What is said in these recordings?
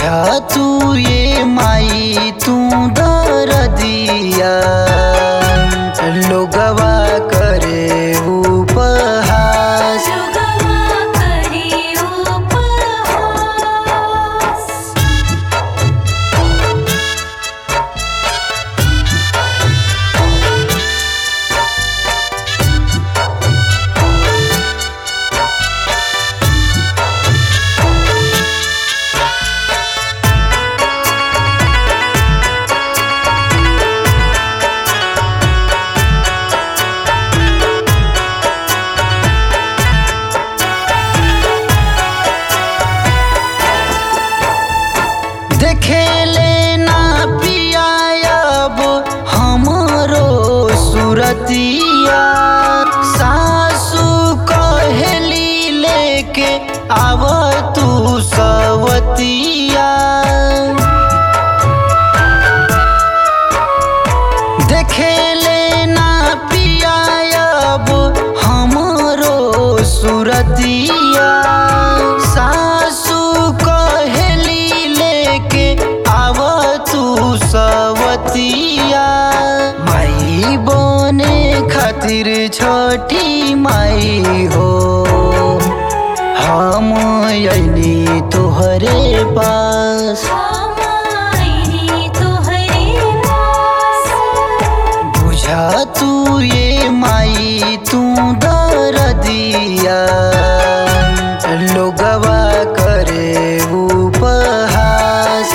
बुझा तू ये माई तू दर्दिया लोगवा करे उपहास। देखेले ना पिया अब हमरो सुरतिया सासू कहेली लेके आव तू सवतिया। देखेले ना पिया अब हमरो सुरतिया सासू कहेली लेके आव तू सवतिया। माई बने खातिर छोटी माई हो हम अइनी तोहरे पास। बुझा तू ये माई तू दर्दिया लोगवा करे उपहास।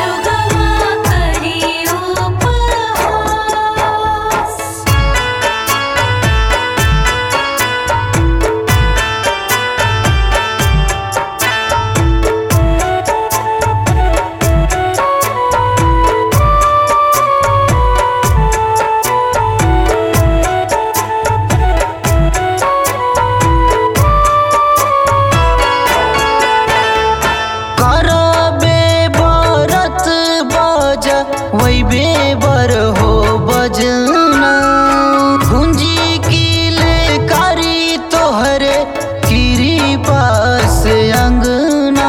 वही बेबर हो बजना गुंजी किल कारी तोहरे किरी पास अंगना।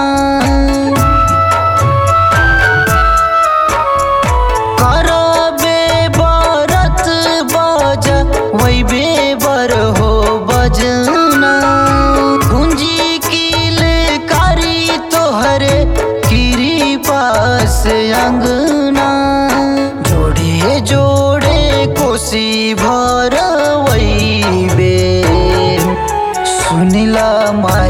करबे बरत बजा वही बेबर हो बजना गुंजी किल कारी तोहरे किरी पास अंगना। जोड़े जोड़े कोसी भर वही बे सुनिला माई